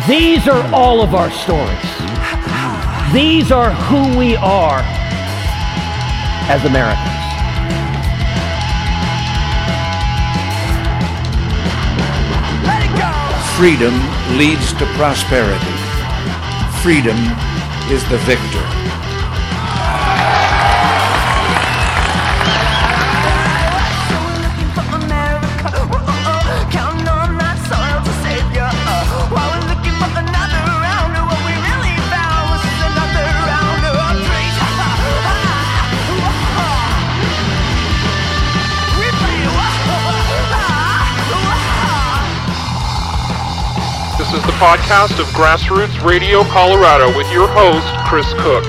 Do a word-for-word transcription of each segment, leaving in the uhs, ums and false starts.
These are all of our stories. These are who we are as Americans. Freedom leads to prosperity. Freedom is the victor. This is the podcast of Grassroots Radio Colorado with your host, Chris Cook.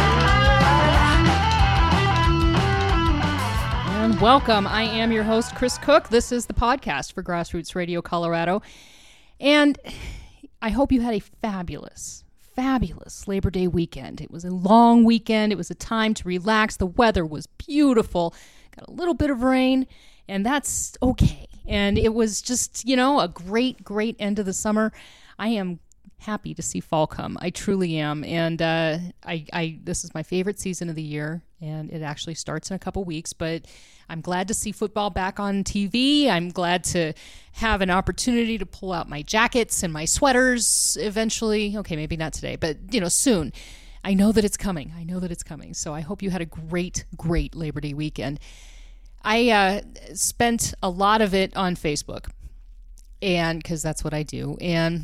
And welcome. I am your host, Chris Cook. This is the podcast for Grassroots Radio Colorado. And I hope you had a fabulous, fabulous Labor Day weekend. It was a long weekend. It was a time to relax. The weather was beautiful. Got a little bit of rain, and that's okay. And it was just, you know, a great, great end of the summer. I am happy to see fall come. I truly am. And uh, I, I, this is my favorite season of the year, and it actually starts in a couple weeks. But I'm glad to see football back on T V. I'm glad to have an opportunity to pull out my jackets and my sweaters eventually. Okay, maybe not today, but, you know, soon. I know that it's coming. I know that it's coming. So I hope you had a great, great Labor Day weekend. I uh, spent a lot of it on Facebook, and because that's what I do, and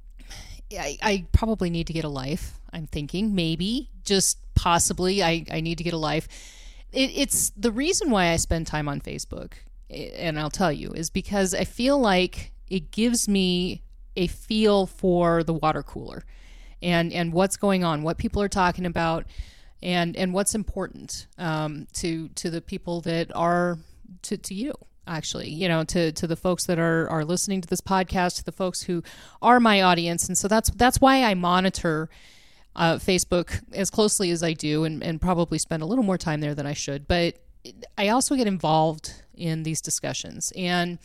I, I probably need to get a life. I'm thinking maybe, just possibly, I, I need to get a life. It, it's the reason why I spend time on Facebook, and I'll tell you, is because I feel like it gives me a feel for the water cooler and, and what's going on, what people are talking about, and and what's important um, to to the people that are to, to you, actually, you know, to, to the folks that are, are listening to this podcast, to the folks who are my audience. And so that's that's why I monitor uh, Facebook as closely as I do, and, and probably spend a little more time there than I should. But I also get involved in these discussions, and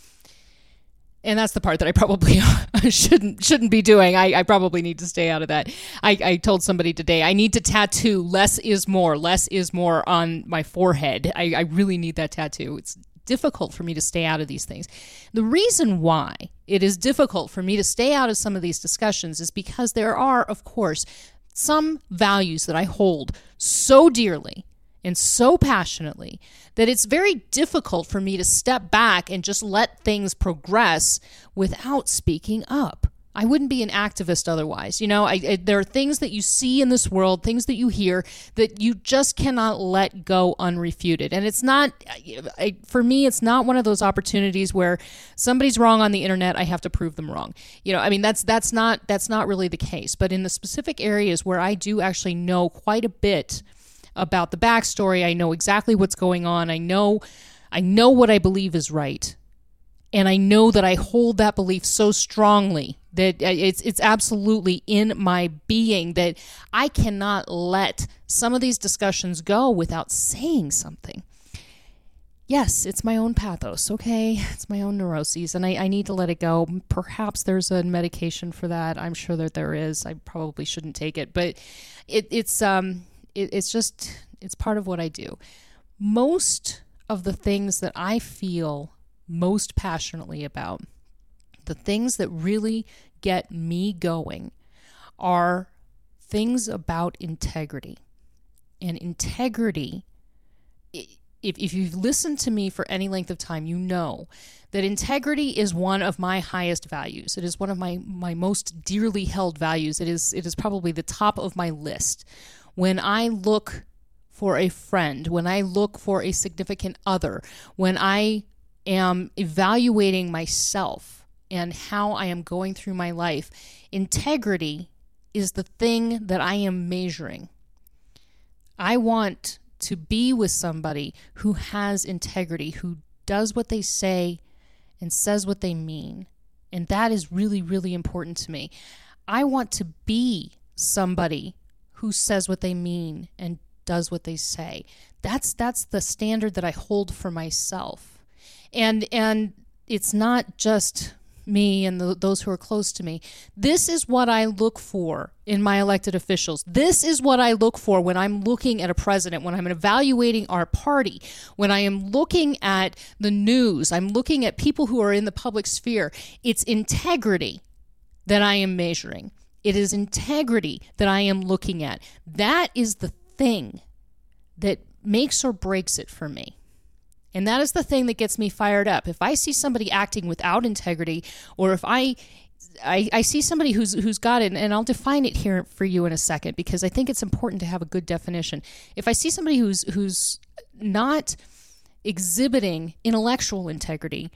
And that's the part that I probably shouldn't shouldn't be doing. I, I probably need to stay out of that. I, I told somebody today, I need to tattoo less is more, less is more on my forehead. I, I really need that tattoo. It's difficult for me to stay out of these things. The reason why it is difficult for me to stay out of some of these discussions is because there are, of course, some values that I hold so dearly and so passionately that it's very difficult for me to step back and just let things progress without speaking up. I wouldn't be an activist otherwise. You know, I, I, there are things that you see in this world, things that you hear that you just cannot let go unrefuted. And it's not, I, for me, it's not one of those opportunities where somebody's wrong on the internet, I have to prove them wrong. You know, I mean, that's that's not that's not really the case. But in the specific areas where I do actually know quite a bit about the backstory, I know exactly what's going on. I know, I know what I believe is right, and I know that I hold that belief so strongly that it's it's absolutely in my being that I cannot let some of these discussions go without saying something. Yes, it's my own pathos, okay? It's my own neuroses, and I, I need to let it go. Perhaps there's a medication for that. I'm sure that there is. I probably shouldn't take it, but it, it's um. It, it's just, it's part of what I do. Most of the things that I feel most passionately about, the things that really get me going, are things about integrity. And integrity, if, if you've listened to me for any length of time, you know that integrity is one of my highest values. It is one of my, my most dearly held values. It is, it is probably the top of my list. When I look for a friend, when I look for a significant other, when I am evaluating myself and how I am going through my life, integrity is the thing that I am measuring. I want to be with somebody who has integrity, who does what they say and says what they mean. And that is really, really important to me. I want to be somebody who says what they mean and does what they say. That's that's the standard that I hold for myself. And and it's not just me and the, those who are close to me. This is what I look for in my elected officials. This is what I look for when I'm looking at a president, when I'm evaluating our party, when I am looking at the news, I'm looking at people who are in the public sphere. It's integrity that I am measuring. It is integrity that I am looking at. That is the thing that makes or breaks it for me. And that is the thing that gets me fired up. If I see somebody acting without integrity, or if I I, I see somebody who's who's got it, and I'll define it here for you in a second because I think it's important to have a good definition. If I see somebody who's who's not exhibiting intellectual integrity,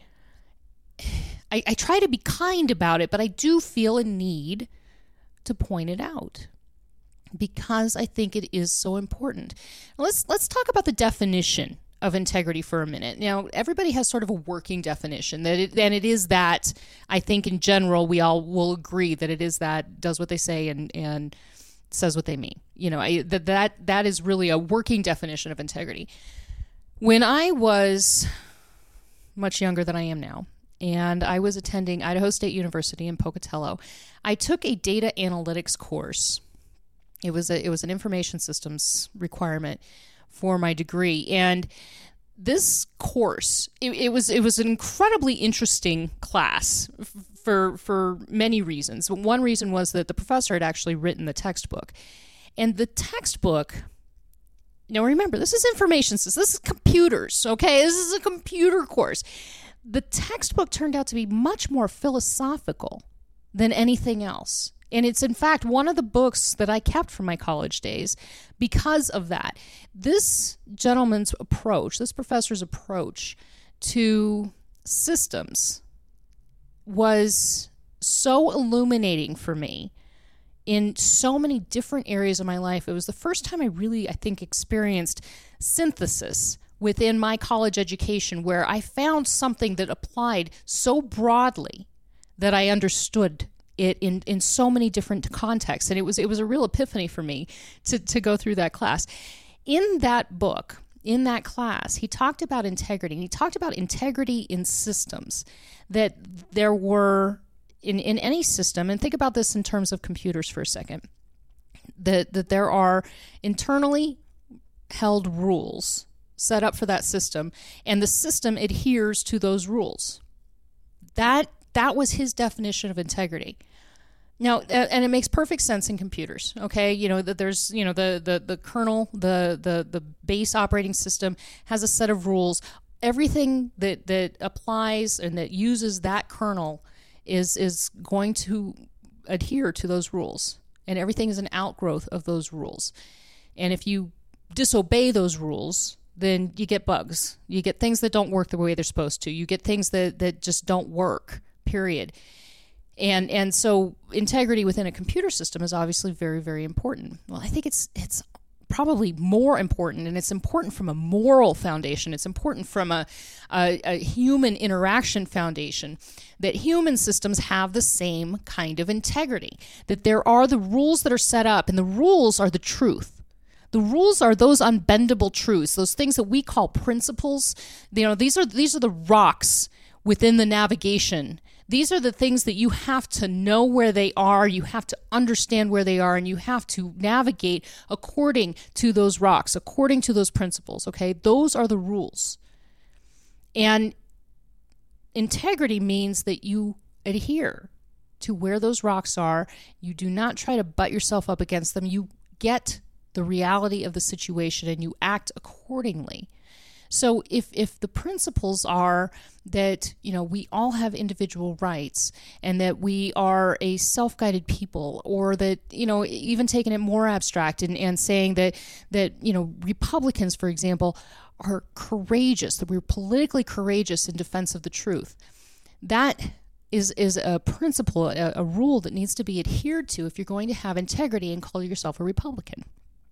I, I try to be kind about it, but I do feel a need to point it out, because I think it is so important. Let's let's talk about the definition of integrity for a minute. Now, everybody has sort of a working definition, that it, and it is that, I think in general, we all will agree that it is that, does what they say and, and says what they mean. You know, I, that, that that is really a working definition of integrity. When I was much younger than I am now, and I was attending Idaho State University in Pocatello, I took a data analytics course. It was a, it was an information systems requirement for my degree, and this course, it, it was it was an incredibly interesting class f- for for many reasons. One reason was that the professor had actually written the textbook, and the textbook. Now remember, this is information systems. This is computers. Okay, this is a computer course. The textbook turned out to be much more philosophical than anything else. And it's, in fact, one of the books that I kept from my college days because of that. This gentleman's approach, this professor's approach to systems was so illuminating for me in so many different areas of my life. It was the first time I really, I think, experienced synthesis within my college education, where I found something that applied so broadly that I understood it in, in so many different contexts. And it was it was a real epiphany for me to, to go through that class. In that book, in that class, he talked about integrity. And he talked about integrity in systems, that there were, in, in any system, and think about this in terms of computers for a second, that, that there are internally held rules set up for that system, and the system adheres to those rules. That That was his definition of integrity. Now, and it makes perfect sense in computers, okay? You know, that there's, you know, the, the, the kernel, the, the, the base operating system has a set of rules. Everything that, that applies and that uses that kernel is, is going to adhere to those rules. And everything is an outgrowth of those rules. And if you disobey those rules, then you get bugs. You get things that don't work the way they're supposed to. You get things that, that just don't work. Period. And and so integrity within a computer system is obviously very, very important. Well, I think it's it's probably more important, and it's important from a moral foundation. It's important from a, a, a human interaction foundation, that human systems have the same kind of integrity, that there are the rules that are set up, and the rules are the truth. The rules are those unbendable truths, those things that we call principles. You know, these are these are the rocks within the navigation. These are the things that you have to know where they are, you have to understand where they are, and you have to navigate according to those rocks, according to those principles, okay? Those are the rules. And integrity means that you adhere to where those rocks are. You do not try to butt yourself up against them. You get the reality of the situation and you act accordingly. So if if the principles are that, you know, we all have individual rights and that we are a self-guided people, or that, you know, even taking it more abstract and, and saying that, that, you know, Republicans, for example, are courageous, that we're politically courageous in defense of the truth, that is is a principle, a, a rule that needs to be adhered to if you're going to have integrity and call yourself a Republican.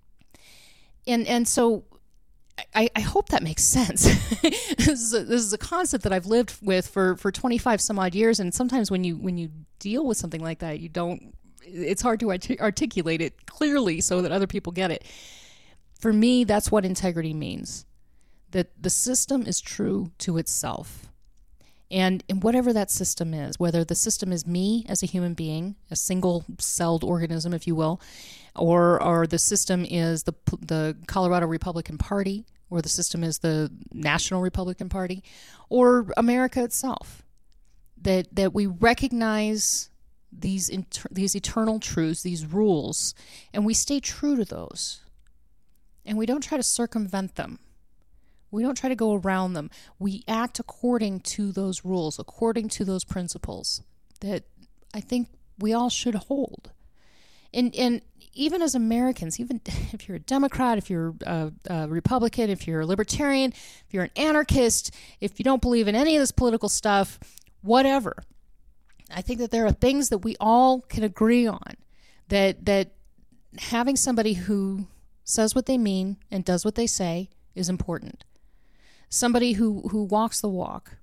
And and so I, I hope that makes sense. this, is a, this is a concept that I've lived with for, for twenty-five some odd years, and sometimes when you when you deal with something like that, you don't. It's hard to artic- articulate it clearly so that other people get it. For me, that's what integrity means. That the system is true to itself, And, and whatever that system is, whether the system is me as a human being, a single-celled organism, if you will, or or the system is the the Colorado Republican Party, or the system is the National Republican Party, or America itself, that that we recognize these inter- these eternal truths, these rules, and we stay true to those, and we don't try to circumvent them. We don't try to go around them. We act according to those rules, according to those principles that I think we all should hold. And and even as Americans, even if you're a Democrat, if you're a, a Republican, if you're a Libertarian, if you're an anarchist, if you don't believe in any of this political stuff, whatever, I think that there are things that we all can agree on, that that having somebody who says what they mean and does what they say is important. Somebody who, who walks the walk.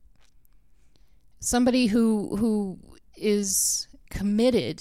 Somebody who who is committed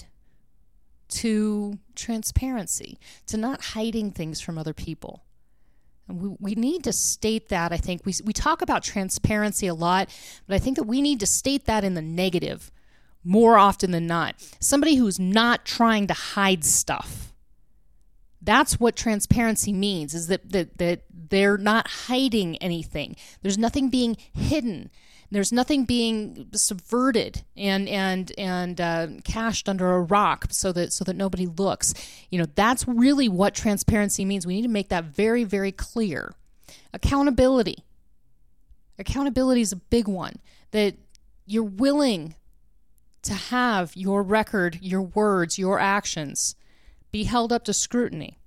to transparency, to not hiding things from other people. And we, we need to state that, I think. We, we talk about transparency a lot, but I think that we need to state that in the negative more often than not. Somebody who's not trying to hide stuff. That's what transparency means, is that, that, that they're not hiding anything. There's nothing being hidden. There's nothing being subverted and and and uh, cached under a rock so that so that nobody looks. You know, that's really what transparency means. We need to make that very, very clear. Accountability. Accountability is a big one. That you're willing to have your record, your words, your actions be held up to scrutiny.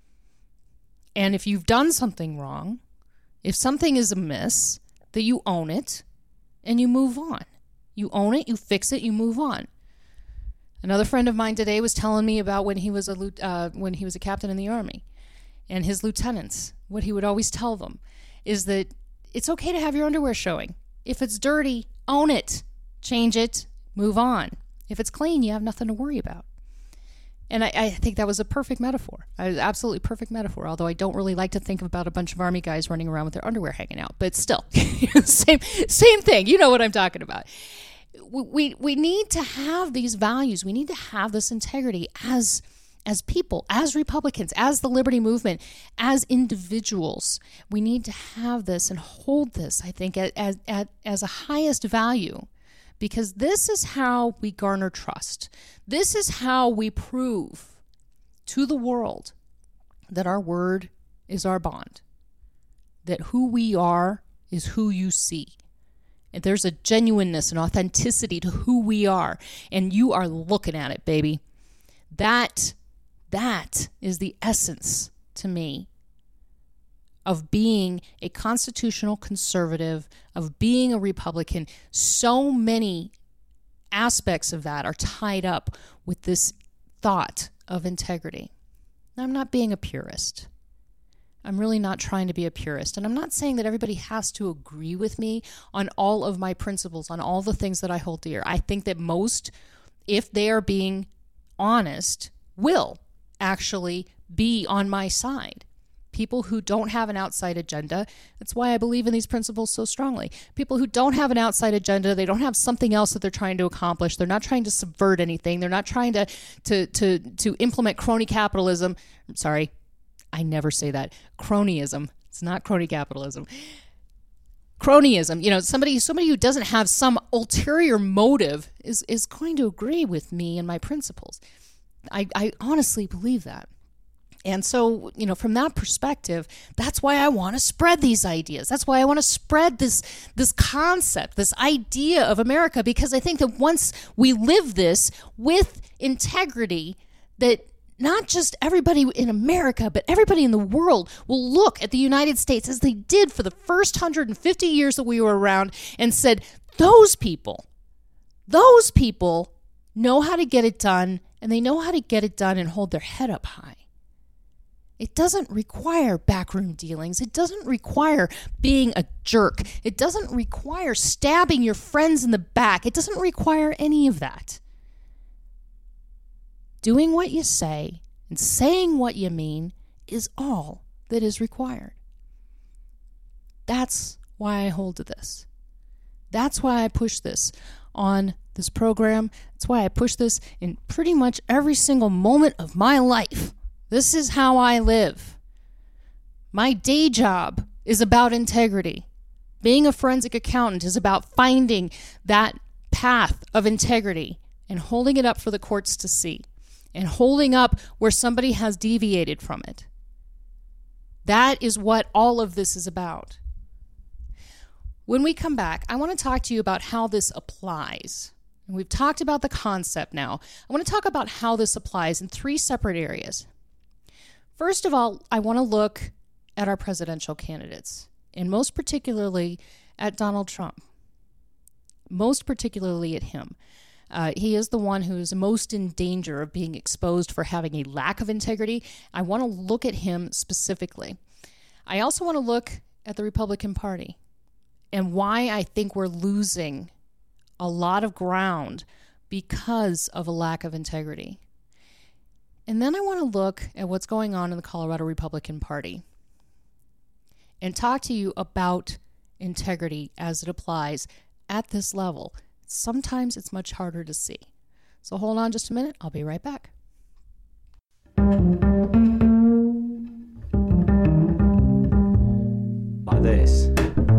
And if you've done something wrong, if something is amiss, that you own it and you move on. You own it, you fix it, you move on. Another friend of mine today was telling me about when he was a uh, when he was a captain in the Army, and his lieutenants, what he would always tell them is that it's okay to have your underwear showing. If it's dirty, own it, change it, move on. If it's clean, you have nothing to worry about. And I, I think that was a perfect metaphor. A absolutely perfect metaphor, although I don't really like to think about a bunch of Army guys running around with their underwear hanging out. But still, same same thing. You know what I'm talking about. We, we need to have these values. We need to have this integrity as, as people, as Republicans, as the Liberty Movement, as individuals. We need to have this and hold this, I think, as, as, as a highest value. Because this is how we garner trust. This is how we prove to the world that our word is our bond. That who we are is who you see. And there's a genuineness and authenticity to who we are. And you are looking at it, baby. That, that is the essence, to me, of being a constitutional conservative, of being a Republican. So many aspects of that are tied up with this thought of integrity. Now, I'm not being a purist. I'm really not trying to be a purist. And I'm not saying that everybody has to agree with me on all of my principles, on all the things that I hold dear. I think that most, if they are being honest, will actually be on my side. People who don't have an outside agenda. That's why I believe in these principles so strongly. People who don't have an outside agenda, they don't have something else that they're trying to accomplish. They're not trying to subvert anything. They're not trying to to to to implement crony capitalism. I'm sorry, I never say that. Cronyism. It's not crony capitalism. Cronyism. You know, somebody somebody who doesn't have some ulterior motive is is going to agree with me and my principles. I, I honestly believe that. And so, you know, from that perspective, that's why I want to spread these ideas. That's why I want to spread this this concept, this idea of America, because I think that once we live this with integrity, that not just everybody in America, but everybody in the world will look at the United States as they did for the first one hundred fifty years that we were around and said, those people, those people know how to get it done, and they know how to get it done and hold their head up high. It doesn't require backroom dealings. It doesn't require being a jerk. It doesn't require stabbing your friends in the back. It doesn't require any of that. Doing what you say and saying what you mean is all that is required. That's why I hold to this. That's why I push this on this program. That's why I push this in pretty much every single moment of my life. This is how I live. My day job is about integrity. Being a forensic accountant is about finding that path of integrity and holding it up for the courts to see, and holding up where somebody has deviated from it. That is what all of this is about. When we come back, I want to talk to you about how this applies. And we've talked about the concept now. I want to talk about how this applies in three separate areas. First of all, I want to look at our presidential candidates, and most particularly at Donald Trump. Most particularly at him. Uh, he is the one who is most in danger of being exposed for having a lack of integrity. I want to look at him specifically. I also want to look at the Republican Party and why I think we're losing a lot of ground because of a lack of integrity. And then I want to look at what's going on in the Colorado Republican Party and talk to you about integrity as it applies at this level. Sometimes it's much harder to see. So hold on just a minute. I'll be right back. Like this.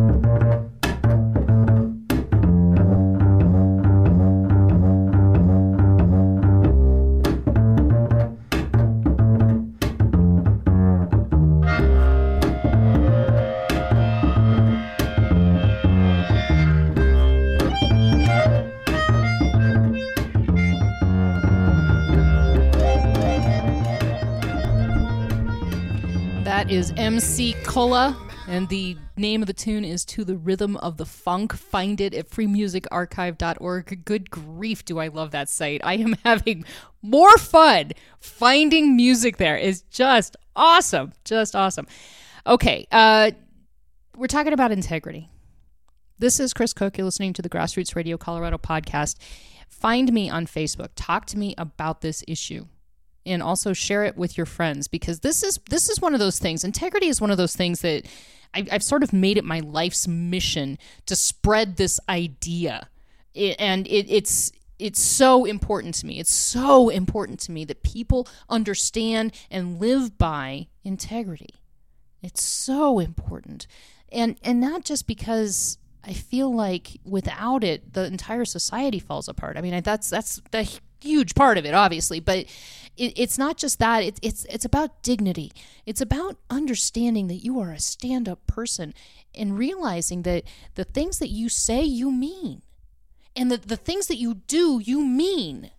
That is M C Cola, and the name of the tune is To the Rhythm of the Funk. Find it at free music archive dot org. Good grief, do I love that site. I am having more fun finding music there. It's just awesome. Just awesome. Okay, uh, we're talking about integrity. This is Chris Cook. You're listening to the Grassroots Radio Colorado podcast. Find me on Facebook. Talk to me about this issue. And also share it with your friends, because this is this is one of those things. Integrity is one of those things that I've, I've sort of made it my life's mission to spread this idea, it, and it, it's it's so important to me. It's so important to me that people understand and live by integrity. It's so important, and and not just because I feel like without it, the entire society falls apart. I mean, that's that's the huge part of it, obviously, but it, it's not just that. It, it's it's about dignity. It's about understanding that you are a stand-up person and realizing that the things that you say, you mean. And the, the things that you do, you mean.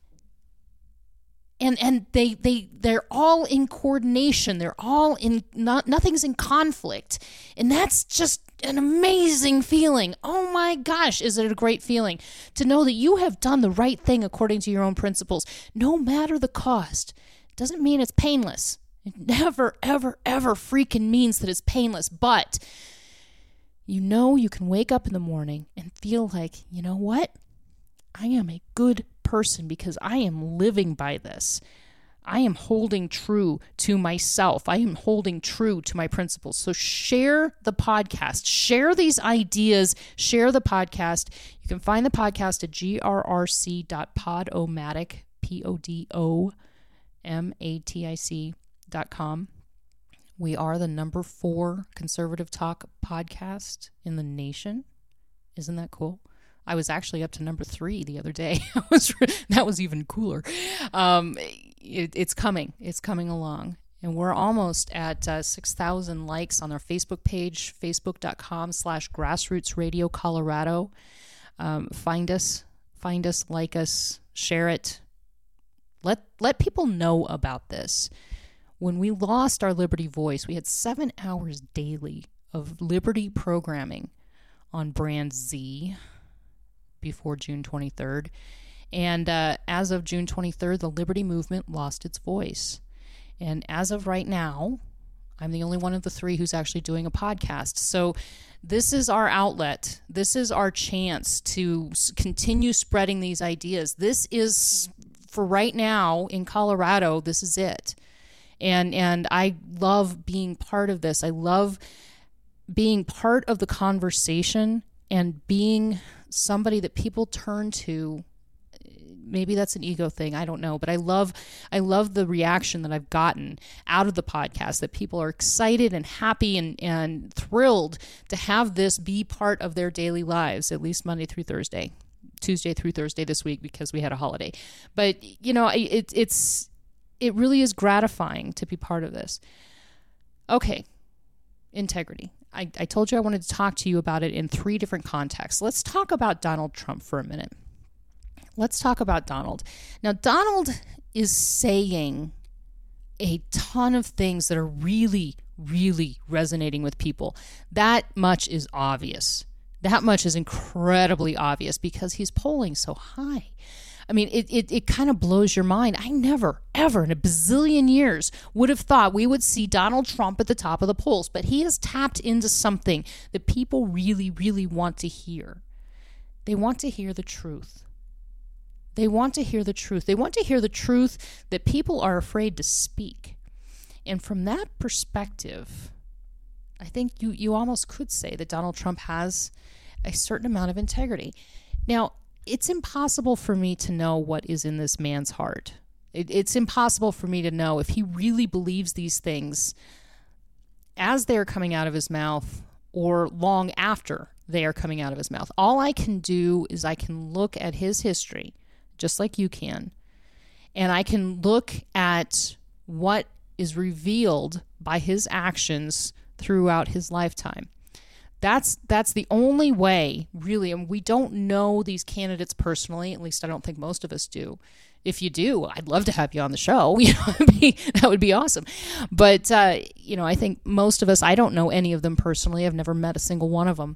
And and they they they're all in coordination. They're all in not nothing's in conflict. And that's just an amazing feeling. Oh my gosh, is it a great feeling to know that you have done the right thing according to your own principles, no matter the cost. Doesn't mean it's painless. It never, ever, ever freaking means that it's painless. But you know you can wake up in the morning and feel like, you know what? I am a good person because I am living by this. I am holding true to myself. I am holding true to my principles. So share the podcast. Share these ideas. Share the podcast. You can find the podcast at g r r c dot podomatic, P O D O M A T I C dot com. We are the number four conservative talk podcast in the nation. Isn't that cool? I was actually up to number three the other day. was that was even cooler. Um, it, it's coming. It's coming along. And we're almost at uh, six thousand likes on our Facebook page, facebook.com slash grassroots radio Colorado. Um, find us, find us, like us, share it. Let, let people know about this. When we lost our Liberty Voice, we had seven hours daily of Liberty programming on Brand Z before June twenty-third. And uh, as of June twenty-third, the Liberty Movement lost its voice. And as of right now, I'm the only one of the three who's actually doing a podcast. So this is our outlet. This is our chance to continue spreading these ideas. This is, for right now in Colorado, this is it. And and I love being part of this. I love being part of the conversation and being somebody that people turn to. Maybe that's an ego thing, I don't know, but I love I love the reaction that I've gotten out of the podcast, that people are excited and happy and, and thrilled to have this be part of their daily lives, at least Monday through Thursday, Tuesday through Thursday this week because we had a holiday. But, you know, it, it's it really is gratifying to be part of this. Okay, integrity. I, I told you I wanted to talk to you about it in three different contexts. Let's talk about Donald Trump for a minute. Let's talk about Donald. Now, Donald is saying a ton of things that are really, really resonating with people. That much is obvious. That much is incredibly obvious because he's polling so high. I mean, it, it, it kind of blows your mind. I never, ever in a bazillion years would have thought we would see Donald Trump at the top of the polls, but he has tapped into something that people really, really want to hear. They want to hear the truth. They want to hear the truth. They want to hear the truth that people are afraid to speak. And from that perspective, I think you, you almost could say that Donald Trump has a certain amount of integrity. Now, it's impossible for me to know what is in this man's heart. It, it's impossible for me to know if he really believes these things as they're coming out of his mouth or long after they are coming out of his mouth. All I can do is I can look at his history, just like you can. And I can look at what is revealed by his actions throughout his lifetime. That's that's the only way, really, and we don't know these candidates personally, at least I don't think most of us do. If you do, I'd love to have you on the show. You know, it'd be, that would be awesome. But, uh, you know, I think most of us, I don't know any of them personally. I've never met a single one of them.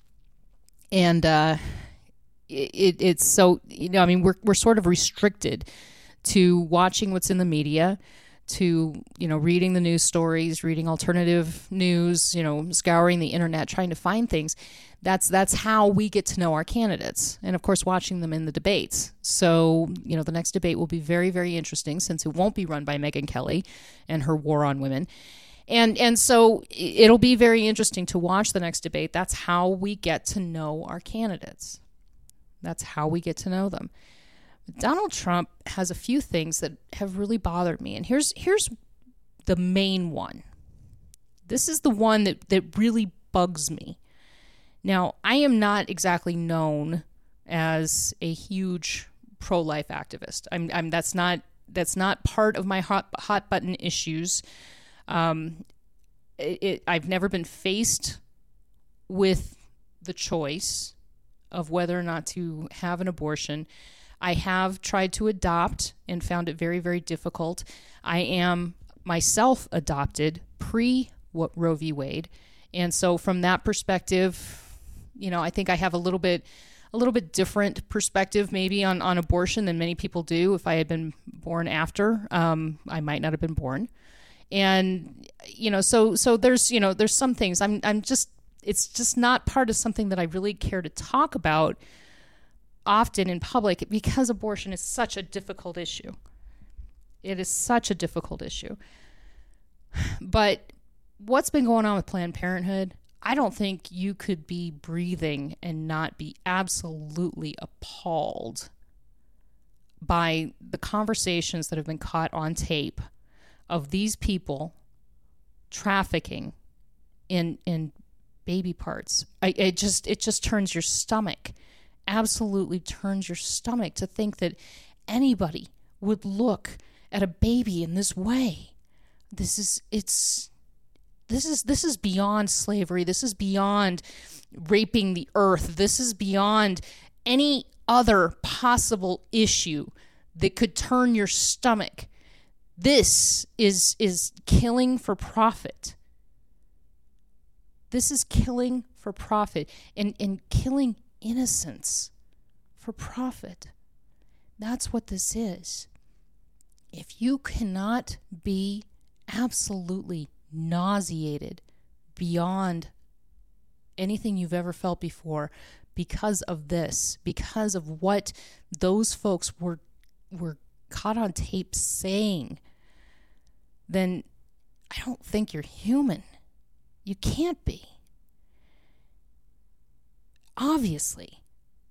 And, uh, It, it's so, you know, I mean, we're we're sort of restricted to watching what's in the media, to, you know, reading the news stories, reading alternative news, you know, scouring the internet, trying to find things. That's that's how we get to know our candidates. And, of course, watching them in the debates. So, you know, the next debate will be very, very interesting since it won't be run by Megyn Kelly and her war on women. And and so it'll be very interesting to watch the next debate. That's how we get to know our candidates. That's how we get to know them. Donald Trump has a few things that have really bothered me. And here's here's the main one. This is the one that, that really bugs me. Now, I am not exactly known as a huge pro-life activist. I'm, I'm that's not that's not part of my hot hot button issues. Um, it, it, I've never been faced with the choice of whether or not to have an abortion. I have tried to adopt and found it very, very difficult. I am myself adopted pre Roe v. Wade. And so from that perspective, you know, I think I have a little bit a little bit different perspective maybe on, on abortion than many people do. If I had been born after, um, I might not have been born. And, you know, so so there's, you know, there's some things I'm I'm just it's just not part of something that I really care to talk about often in public because abortion is such a difficult issue. It is such a difficult issue. But what's been going on with Planned Parenthood, I don't think you could be breathing and not be absolutely appalled by the conversations that have been caught on tape of these people trafficking in in baby parts. I, it just it just turns your stomach, absolutely turns your stomach to think that anybody would look at a baby in this way. This is it's this is this is beyond slavery. This is beyond raping the earth. This is beyond any other possible issue that could turn your stomach. This is is killing for profit. This is killing for profit and, and killing innocence for profit. That's what this is. If you cannot be absolutely nauseated beyond anything you've ever felt before because of this, because of what those folks were were caught on tape saying, then I don't think you're human. You can't be. Obviously,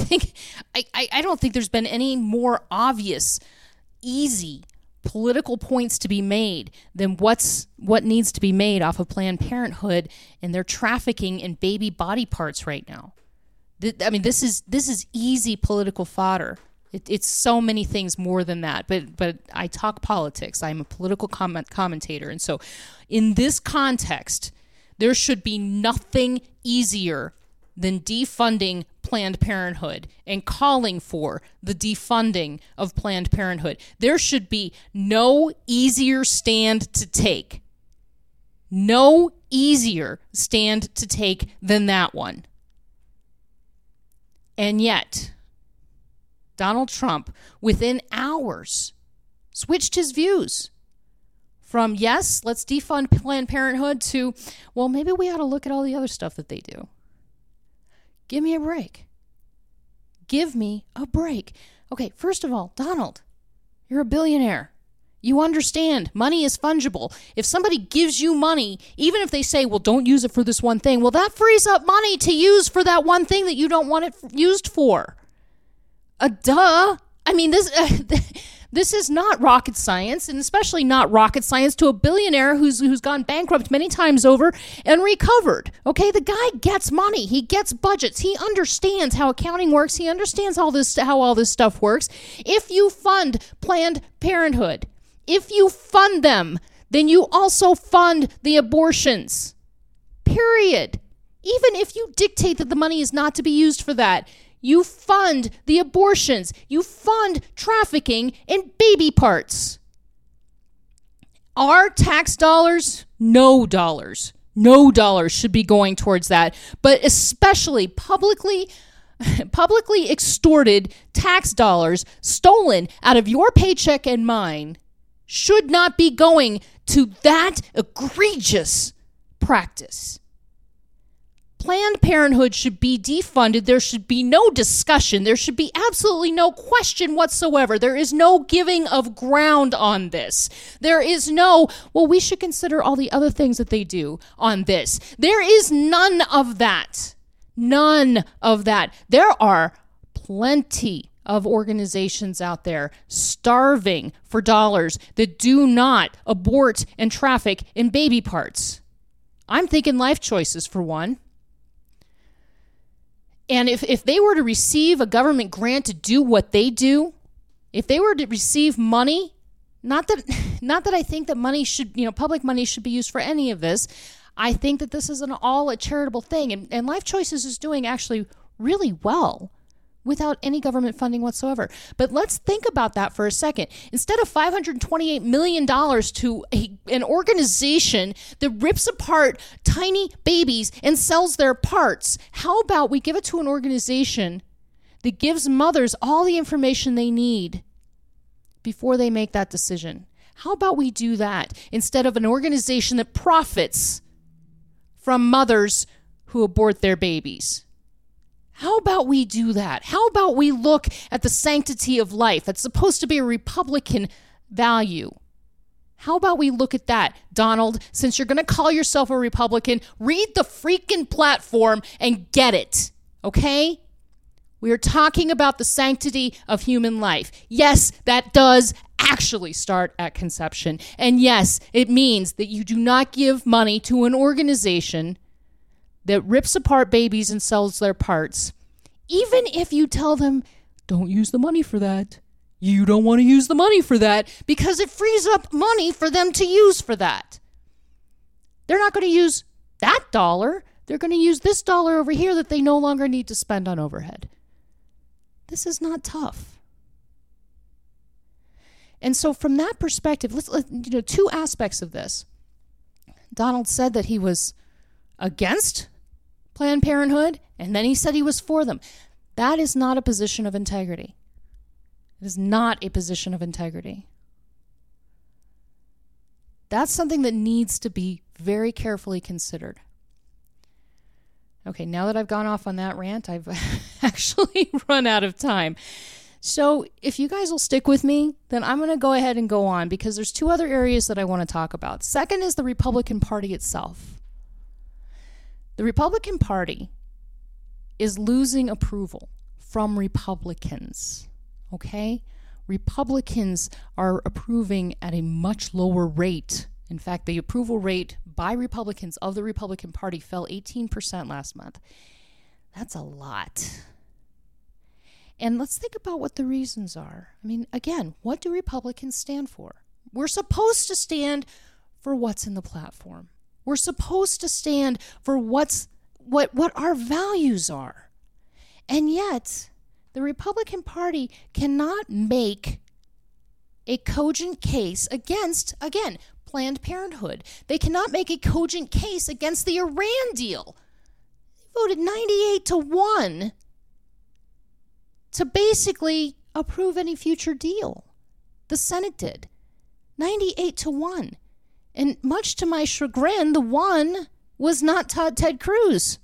think I, I, I don't think there's been any more obvious, easy political points to be made than what's what needs to be made off of Planned Parenthood and their trafficking in baby body parts right now. Th- I mean, this is this is easy political fodder. It, it's so many things more than that. But but I talk politics. I'm a political comment commentator, and so in this context, there should be nothing easier than defunding Planned Parenthood and calling for the defunding of Planned Parenthood. There should be no easier stand to take. No easier stand to take than that one. And yet, Donald Trump, within hours, switched his views from, yes, let's defund Planned Parenthood, to, well, maybe we ought to look at all the other stuff that they do. Give me a break. Give me a break. Okay, first of all, Donald, you're a billionaire. You understand money is fungible. If somebody gives you money, even if they say, well, don't use it for this one thing, well, that frees up money to use for that one thing that you don't want it used for. Uh, duh. I mean, this uh, this is not rocket science, and especially not rocket science to a billionaire who's who's gone bankrupt many times over and recovered. Okay, the guy gets money. He gets budgets. He understands how accounting works. He understands all this, how all this stuff works. If you fund Planned Parenthood, if you fund them, then you also fund the abortions. Period. Even if you dictate that the money is not to be used for that, you fund the abortions. You fund trafficking in baby parts. Our tax dollars, no dollars, no dollars should be going towards that. But especially publicly, publicly extorted tax dollars stolen out of your paycheck and mine should not be going to that egregious practice. Planned Parenthood should be defunded. There should be no discussion. There should be absolutely no question whatsoever. There is no giving of ground on this. There is no, well, we should consider all the other things that they do on this. There is none of that. None of that. There are plenty of organizations out there starving for dollars that do not abort and traffic in baby parts. I'm thinking Life Choices for one. And if, if they were to receive a government grant to do what they do, if they were to receive money, not that not that I think that money should, you know, public money should be used for any of this. I think that this is an all a charitable thing. And, and Life Choices is doing actually really well without any government funding whatsoever. But let's think about that for a second. Instead of five hundred twenty-eight million dollars to a, an organization that rips apart tiny babies and sells their parts, how about we give it to an organization that gives mothers all the information they need before they make that decision? How about we do that instead of an organization that profits from mothers who abort their babies? How about we do that? How about we look at the sanctity of life? It's supposed to be a Republican value. How about we look at that? Donald, since you're going to call yourself a Republican, read the freaking platform and get it, okay? We are talking about the sanctity of human life. Yes, that does actually start at conception. And yes, it means that you do not give money to an organization that rips apart babies and sells their parts, even if you tell them, don't use the money for that. You don't want to use the money for that because it frees up money for them to use for that. They're not going to use that dollar. They're going to use this dollar over here that they no longer need to spend on overhead. This is not tough. And so from that perspective, let's, let, you know, two aspects of this. Donald said that he was against Planned Parenthood, and then he said he was for them. That is not a position of integrity. It is not a position of integrity. That's something that needs to be very carefully considered. Okay, now that I've gone off on that rant, I've actually run out of time. So if you guys will stick with me, then I'm going to go ahead and go on because there's two other areas that I want to talk about. Second is the Republican Party itself. The Republican Party is losing approval from Republicans, okay? Republicans are approving at a much lower rate. In fact, the approval rate by Republicans of the Republican Party fell eighteen percent last month. That's a lot. And let's think about what the reasons are. I mean, again, what do Republicans stand for? We're supposed to stand for what's in the platform. We're supposed to stand for what's what what our values are. And yet, the Republican Party cannot make a cogent case against, again, Planned Parenthood. They cannot make a cogent case against the Iran deal. They voted ninety-eight to one to basically approve any future deal. The Senate did. ninety-eight to one. And much to my chagrin, the one was not Todd Ted Cruz.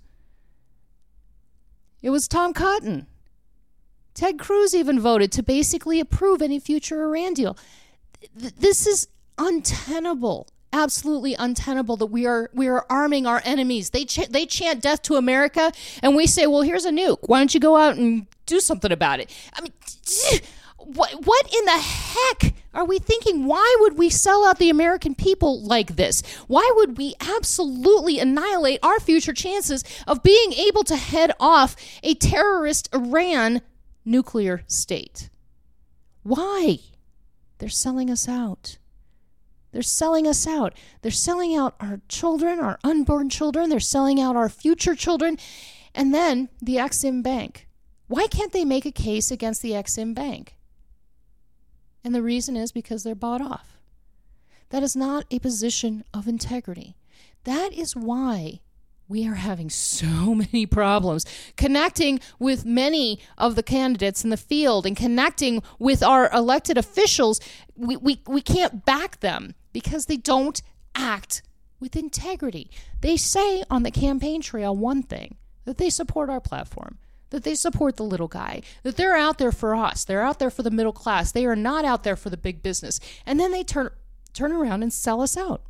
It was Tom Cotton. Ted Cruz even voted to basically approve any future Iran deal. Th- this is untenable. Absolutely untenable that we are we are arming our enemies. They ch- they chant death to America, and we say, well, here's a nuke. Why don't you go out and do something about it? I mean, what what in the heck are we thinking? Why would we sell out the American people like this? Why would we absolutely annihilate our future chances of being able to head off a terrorist Iran nuclear state? Why? They're selling us out. They're selling us out. They're selling out our children, our unborn children. They're selling out our future children. And then the Exim Bank. Why can't they make a case against the Exim Bank? And the reason is because they're bought off. That is not a position of integrity. That is why we are having so many problems connecting with many of the candidates in the field and connecting with our elected officials. We, we, we can't back them because they don't act with integrity. They say on the campaign trail one thing, that they support our platform, that they support the little guy, that they're out there for us. They're out there for the middle class. They are not out there for the big business. And then they turn turn around and sell us out.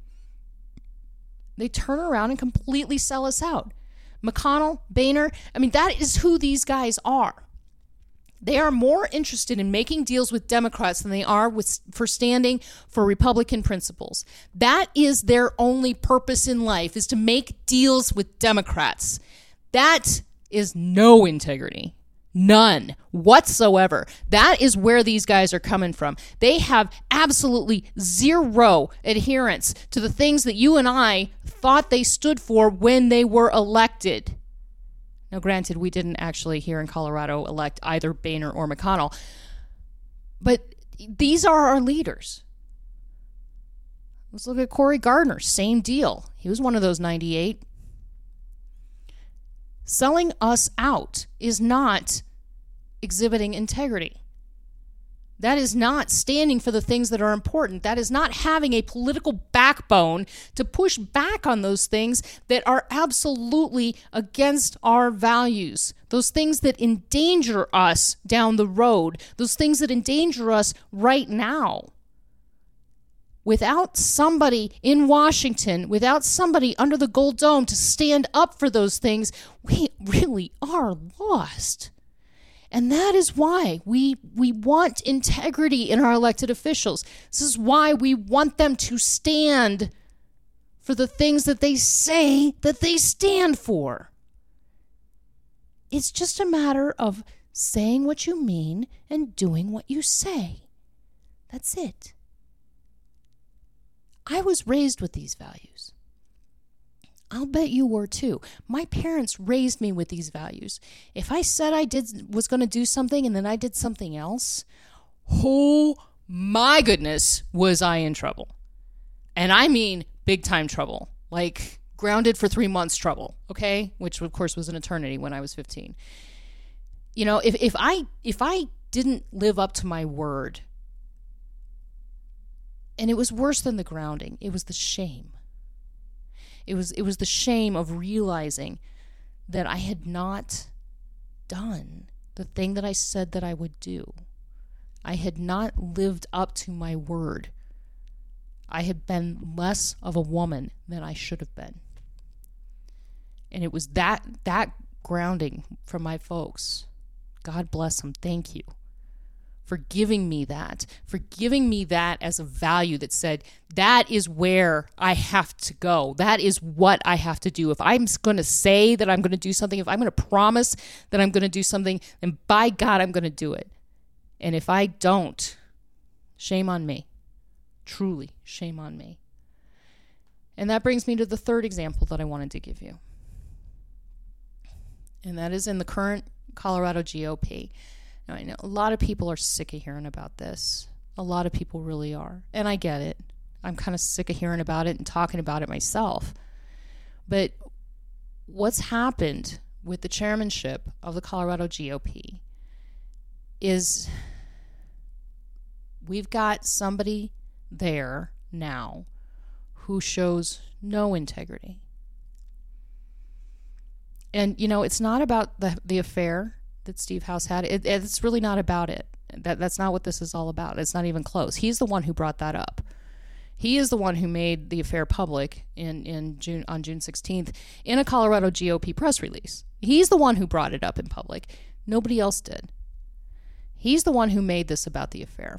They turn around and completely sell us out. McConnell, Boehner, I mean, that is who these guys are. They are more interested in making deals with Democrats than they are with for standing for Republican principles. That is their only purpose in life, is to make deals with Democrats. That is no integrity. None whatsoever. That is where these guys are coming from. They have absolutely zero adherence to the things that you and I thought they stood for when they were elected. Now, granted, we didn't actually here in Colorado elect either Boehner or McConnell, but these are our leaders. Let's look at Cory Gardner. Same deal. He was one of those ninety-eight. Selling us out is not exhibiting integrity. That is not standing for the things that are important. That is not having a political backbone to push back on those things that are absolutely against our values. Those things that endanger us down the road. Those things that endanger us right now. Without somebody in Washington, without somebody under the Gold Dome to stand up for those things, we really are lost. And that is why we we want integrity in our elected officials. This is why we want them to stand for the things that they say that they stand for. It's just a matter of saying what you mean and doing what you say. That's it. I was raised with these values. I'll bet you were too. My parents raised me with these values. If I said I did was going to do something and then I did something else, oh my goodness, was I in trouble. And I mean big time trouble. Like grounded for three months trouble, okay? Which of course was an eternity when I was fifteen. You know, if, if I if I didn't live up to my word, and it was worse than the grounding. It was the shame. It was it was the shame of realizing that I had not done the thing that I said that I would do. I had not lived up to my word. I had been less of a woman than I should have been. And it was that that grounding from my folks God bless him. Thank you for giving me that, for giving me that as a value that said, that is where I have to go. That is what I have to do. If I'm going to say that I'm going to do something, if I'm going to promise that I'm going to do something, then by God, I'm going to do it. And if I don't, shame on me. Truly, shame on me. And that brings me to the third example that I wanted to give you. And that is in the current Colorado G O P. Now, I know a lot of people are sick of hearing about this. A lot of people really are. And I get it. I'm kind of sick of hearing about it and talking about it myself. But what's happened with the chairmanship of the Colorado G O P is we've got somebody there now who shows no integrity. And, you know, it's not about the the affair that Steve House had. It, it's really not about it. That That's not what this is all about. It's not even close. He's the one who brought that up. He is the one who made the affair public in, in June on June sixteenth in a Colorado G O P press release. He's the one who brought it up in public. Nobody else did. He's the one who made this about the affair.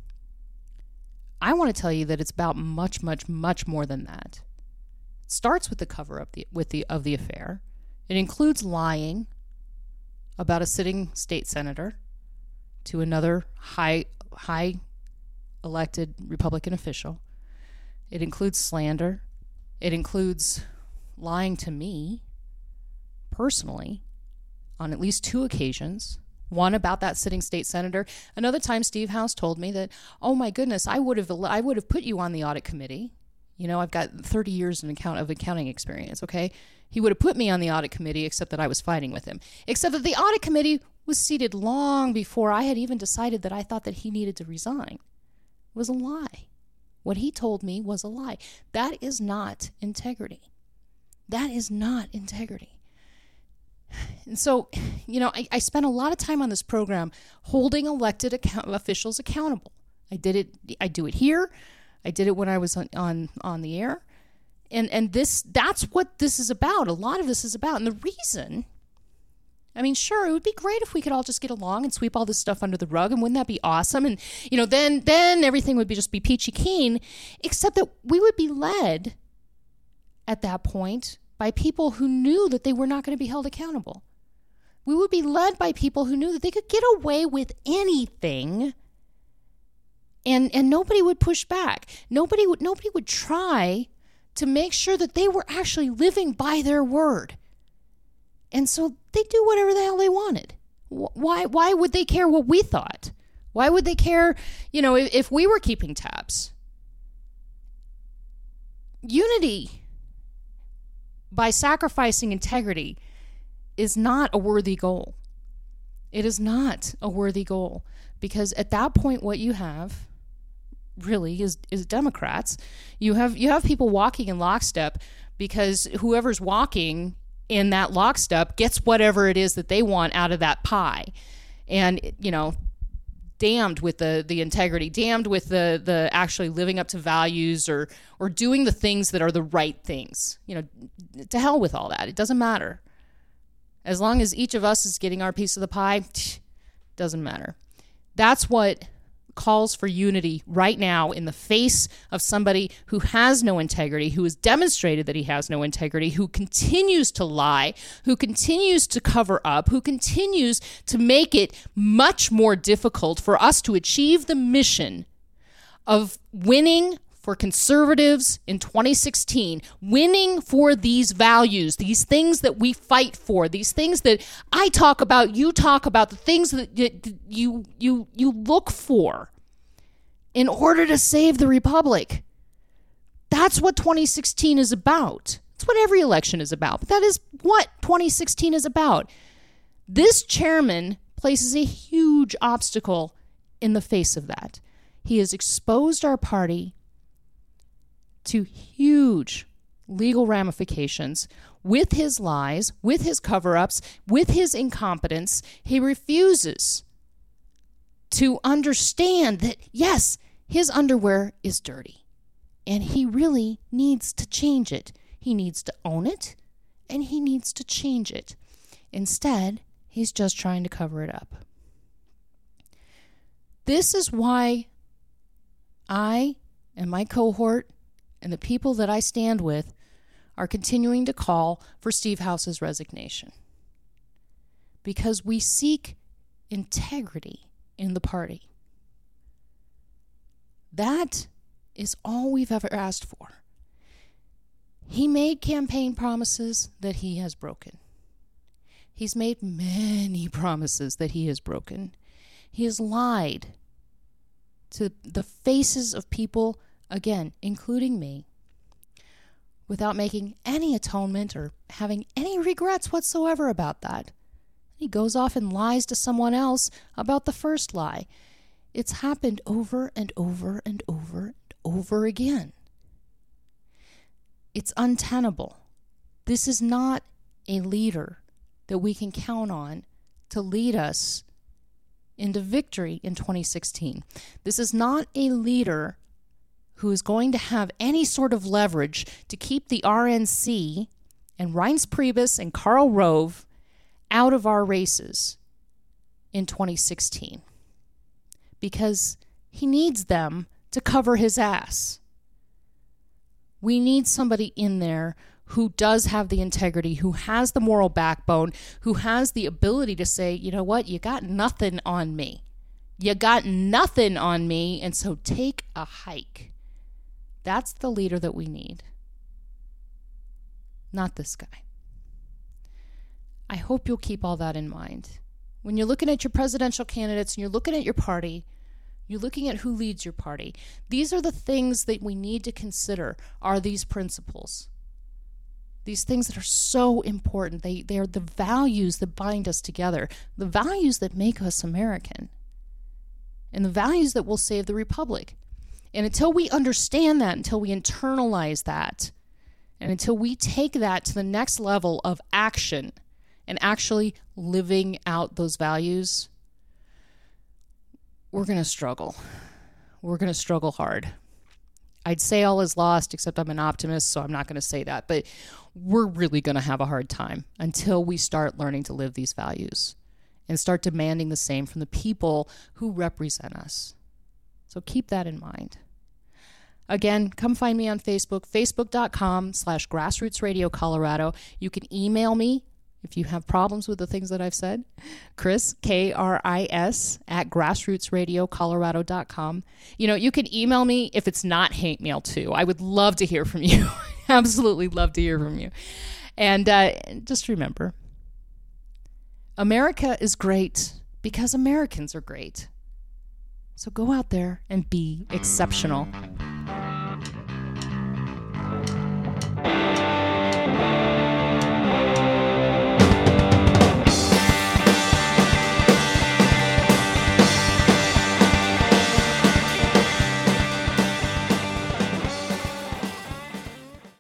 I want to tell you that it's about much, much, much more than that. It starts with the cover up the, with the of the affair. It includes lying about a sitting state senator to another high high elected Republican official. It includes slander. It includes lying to me personally on at least two occasions. One about that sitting state senator. Another time Steve House told me that, oh my goodness, I would have I would have put you on the audit committee. You know, I've got thirty years in account of accounting experience, okay? He would have put me on the audit committee, except that I was fighting with him. Except that the audit committee was seated long before I had even decided that I thought that he needed to resign. It was a lie. What he told me was a lie. That is not integrity. That is not integrity. And so, you know, I, I spent a lot of time on this program holding elected account- officials accountable. I did it. I do it here. I did it when I was on, on, on the air. And and this that's what this is about. A lot of this is about. And the reason, I mean, sure, it would be great if we could all just get along and sweep all this stuff under the rug. And wouldn't that be awesome? And, you know, then then everything would be just be peachy keen, except that we would be led at that point by people who knew that they were not going to be held accountable. We would be led by people who knew that they could get away with anything. And and nobody would push back. Nobody would nobody would try to make sure that they were actually living by their word. And so they do whatever the hell they wanted. Why why would they care what we thought? Why would they care, you know, if, if we were keeping tabs? Unity by sacrificing integrity is not a worthy goal. It is not a worthy goal, because at that point what you have really is is Democrats. You have you have people walking in lockstep because whoever's walking in that lockstep gets whatever it is that they want out of that pie. And, you know, damned with the the integrity, damned with the the actually living up to values or or doing the things that are the right things. You know, to hell with all that. It doesn't matter. As long as each of us is getting our piece of the pie, doesn't matter. That's what calls for unity right now in the face of somebody who has no integrity, who has demonstrated that he has no integrity, who continues to lie, who continues to cover up, who continues to make it much more difficult for us to achieve the mission of winning for conservatives in twenty sixteen, winning for these values, these things that we fight for, these things that I talk about, you talk about, the things that you you you look for in order to save the republic. That's what twenty sixteen is about. It's what every election is about, but that is what twenty sixteen is about. This chairman places a huge obstacle in the face of that. He has exposed our party to huge legal ramifications with his lies, with his cover-ups, with his incompetence. He refuses to understand that, yes, his underwear is dirty, and he really needs to change it. He needs to own it, and he needs to change it. Instead, He's just trying to cover it up. This is why I and my cohort and the people that I stand with are continuing to call for Steve House's resignation. Because we seek integrity in the party. That is all we've ever asked for. He made campaign promises that he has broken. He's made many promises that he has broken. He has lied to the faces of people, again, including me, without making any atonement or having any regrets whatsoever about that. He goes off and lies to someone else about the first lie. It's happened over and over and over and over again. It's untenable. This is not a leader that we can count on to lead us into victory in twenty sixteen. This is not a leader who is going to have any sort of leverage to keep the R N C and Reince Priebus and Karl Rove out of our races in twenty sixteen. Because he needs them to cover his ass. We need somebody in there who does have the integrity, who has the moral backbone, who has the ability to say, you know what, you got nothing on me. You got nothing on me, and so take a hike. That's the leader that we need. Not this guy. I hope you'll keep all that in mind. When you're looking at your presidential candidates and you're looking at your party, you're looking at who leads your party. These are the things that we need to consider, are these principles. These things that are so important. They, they are the values that bind us together, the values that make us American, and the values that will save the republic. And until we understand that, until we internalize that, and until we take that to the next level of action and actually living out those values, we're going to struggle. We're going to struggle hard. I'd say all is lost, except I'm an optimist, so I'm not going to say that. But we're really going to have a hard time until we start learning to live these values and start demanding the same from the people who represent us. So keep that in mind. Again, come find me on Facebook, facebook.com slash Grassroots Radio Colorado. You can email me if you have problems with the things that I've said. Chris, K R I S, at grassroots radio colorado dot com. You know, you can email me if it's not hate mail too. I would love to hear from you. Absolutely love to hear from you. And uh, just remember, America is great because Americans are great. So go out there and be exceptional.